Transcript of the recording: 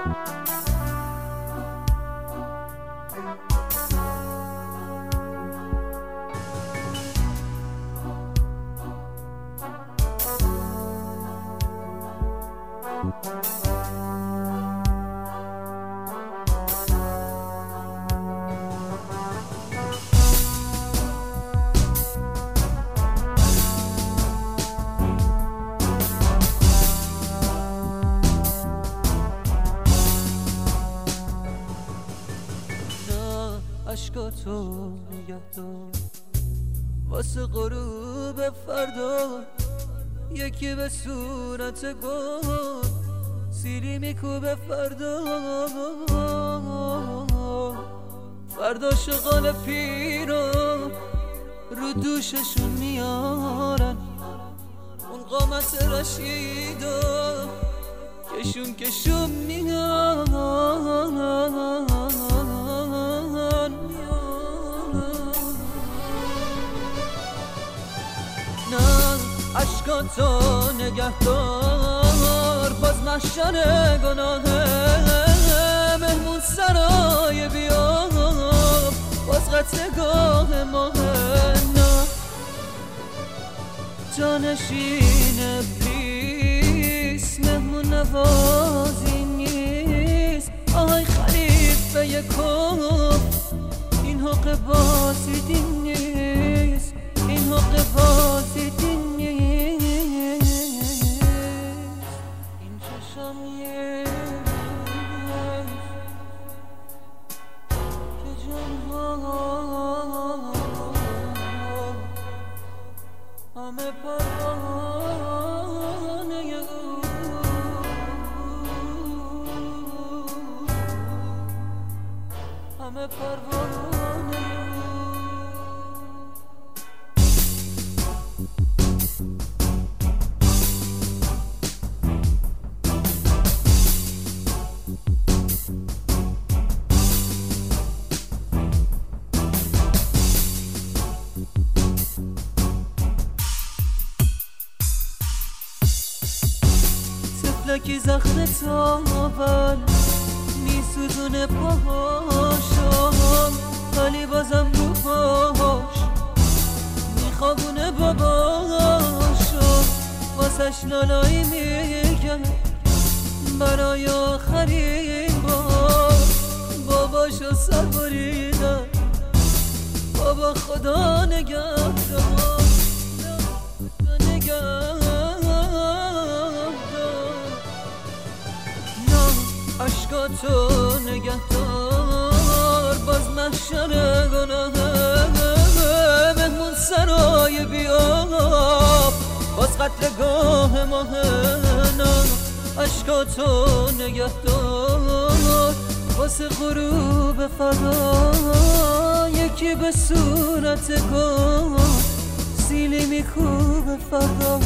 عشقاتو نگه دار واسه غروب فردا، یکی به صورت گل سیلی میکوبه فردا. فردا شغال پیرا رو دوششون میارن، اون قامت رشیدا کشون میان. عشقاتو نگه دار باز محشر گناهه، مهمون سرای بیا باز قطعگاه ماهه. نه جانشین پلیس مهمون نوازی نیست. آهای خلیفه یکم این حق بازیدی نیست، این حق بازیدی نیست. این چشم نیست که جنها همه پروانه او، همه پروانه او. لکی زخم تاول میسودونه پاهاشم، ولی بازم رو پاهاش میخوابونه باباشم. واسش لالایی میگم برای آخرین بار، باباشو سر بریدم بابا خدا نگهدار، نگهدار. عشقاتو نگه دار باز محشر گناهه، مهمون سرای بیاب باز قتلگاه ماهه. نه عشقاتو نگه دار واسه غروب فردا، یکی به صورت گل سیلی میکوبه فردا.